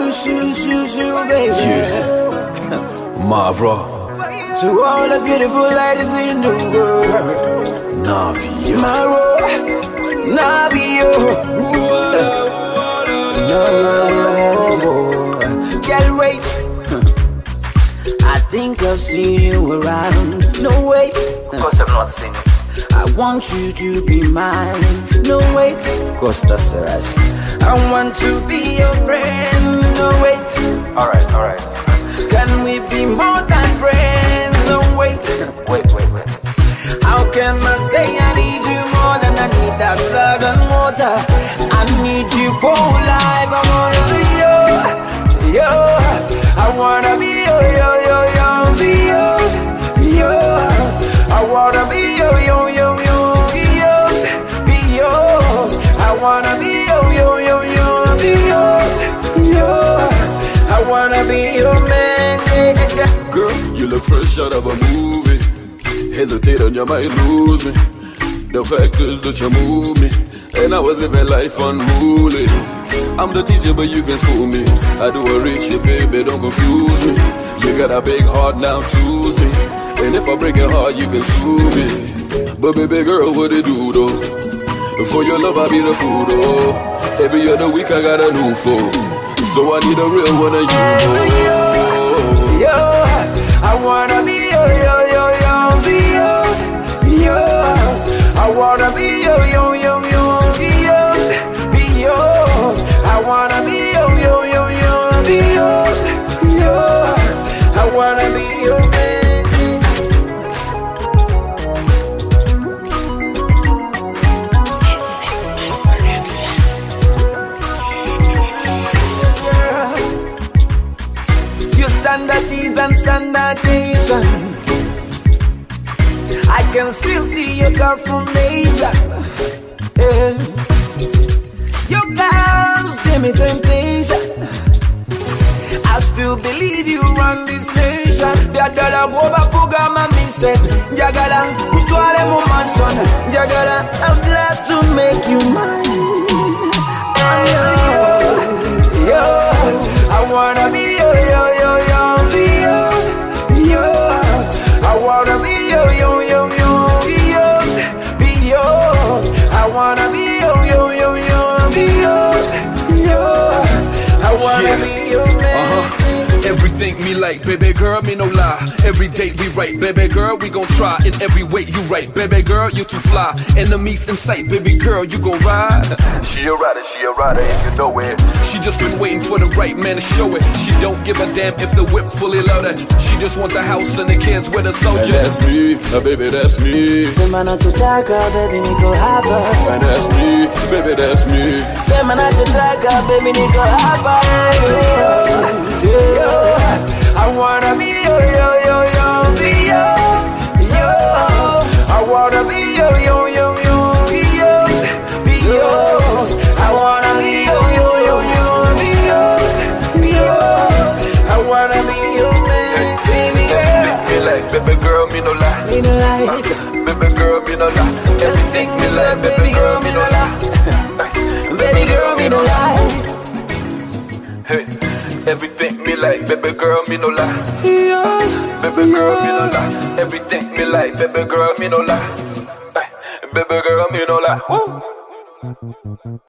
baby. Yeah. Mavra. To all the beautiful ladies in the world. Navio. Maro, Navio. No, girl, wait. I think I've seen you around. No, wait. Of course I've not seen you. I want you to be mine. No, wait. Costa Serras. I want to be your friend. No, wait. Alright. Can we be more than friends? No, wait. Wait. How can I say I need you more than I need that blood and water? I need you for life. I wanna be yo. I wanna be yo, be yours, yo. I wanna be yo, be yours, be yours. I wanna be yo, be yours, yo. I wanna be your man, yeah. Girl, you look fresh out of a movie. Hesitate and you might lose me. The fact is that you move me, and I was living life unruly. I'm the teacher, but you can school me. I do a reach you, baby, don't confuse me. You got a big heart, now choose me. And if I break your heart, you can sue me. But baby girl, what it do though? For your love, I be the fool though. Every other week, I got a new phone. So I need a real one of you. Yo, I wanna be yo, be yours, yo. I wanna be yo, be yours, be yours. I wanna be yo, be yours, yo. I wanna be your man. Standardies and standardization. I can still see your confirmation. Yeah. Your calves give me temptation. I still believe you run this nation. Jagala boba puga mami says Jagala utwale mo mansion. Jagala, I'm glad to make you mine. Yo, I wanna be yo, be yours, yo. I wanna be yo, be yours, be yours. I wanna be yo, be yours, yo. I wanna be your man. Everything me like, baby girl, me no lie. Every date we right, baby girl, we gon' try. In every way you right, baby girl, you too fly. Enemies in sight, baby girl, you gon' ride. She a rider, if you know it. She just been waiting for the right man to show it. She don't give a damn if the whip fully loaded. She just want the house and the kids with a soldier. And that's me, baby, that's me. Semana tutaka, baby, niko hapa. And that's me, baby, that's me. Semana tutaka, baby, niko hapa. I wanna be yo, be yours, yo. I wanna be yo, be yours, be yours. I wanna be yo, be yours, be yours. I wanna be your man, baby girl. Baby girl, me no lie. Me no lie. Baby girl, me no lie. Everything me like, baby girl, me no lie. Baby girl, me no lie. Hey. Everything me like, baby girl, me no lie. Yes. Baby girl, me no lie. Everything me like, baby girl, me no lie. Baby girl, me no lie. Woo.